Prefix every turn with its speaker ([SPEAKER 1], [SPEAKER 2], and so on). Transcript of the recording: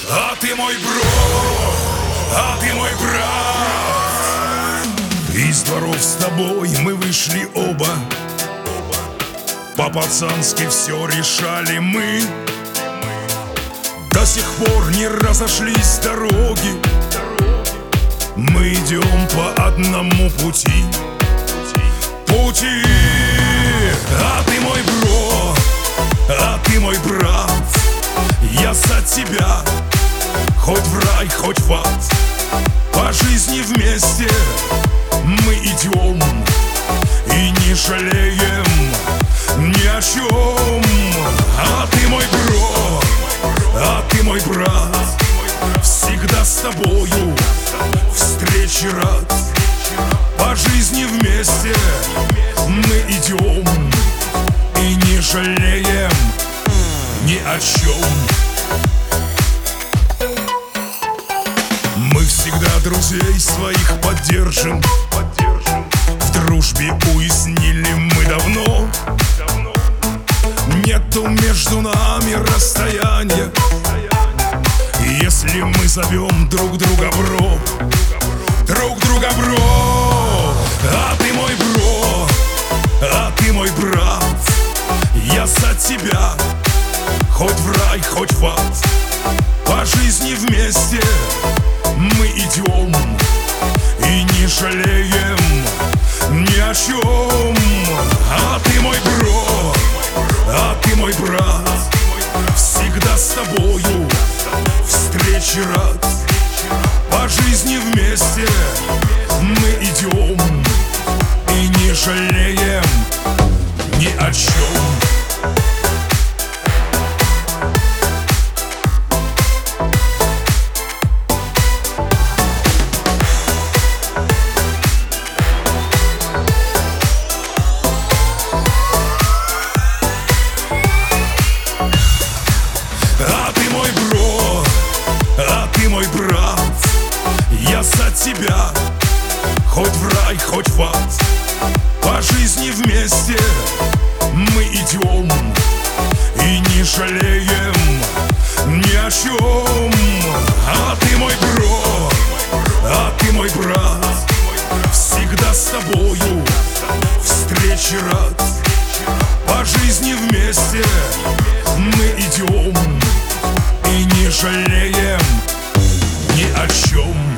[SPEAKER 1] А ты мой бро, а ты мой брат. Из дворов с тобой мы вышли оба, по-пацански все решали мы. До сих пор не разошлись дороги, мы идем по одному пути. А ты мой бро, а ты мой брат. Я за тебя, хоть в рай, хоть в ад. По жизни вместе мы идем и не жалеем ни о чем. А ты мой бро, а ты мой брат. Всегда с тобою встречи рад. По жизни вместе мы идем и не жалеем ни о чем. Мы всегда друзей своих поддержим. В дружбе уяснили мы давно. Нету между нами расстояния, если мы зовем друг друга бро. Друг друга бро. А ты мой бро, а ты мой брат. Я за тебя, хоть в рай, хоть в ад. По жизни вместе мы идем и не жалеем ни о чем. А ты мой бро, а ты мой брат. Всегда с тобою встречи рад. По жизни вместе мы идем и не жалеем ни о чем. А ты мой бро, а ты мой брат. Я за тебя, хоть в рай, хоть в ад. По жизни вместе мы идем и не жалеем ни о чем. А ты мой бро, а ты мой брат. Всегда с тобою встречи рад. По жизни вместе мы идем и не жалеем ни о чем.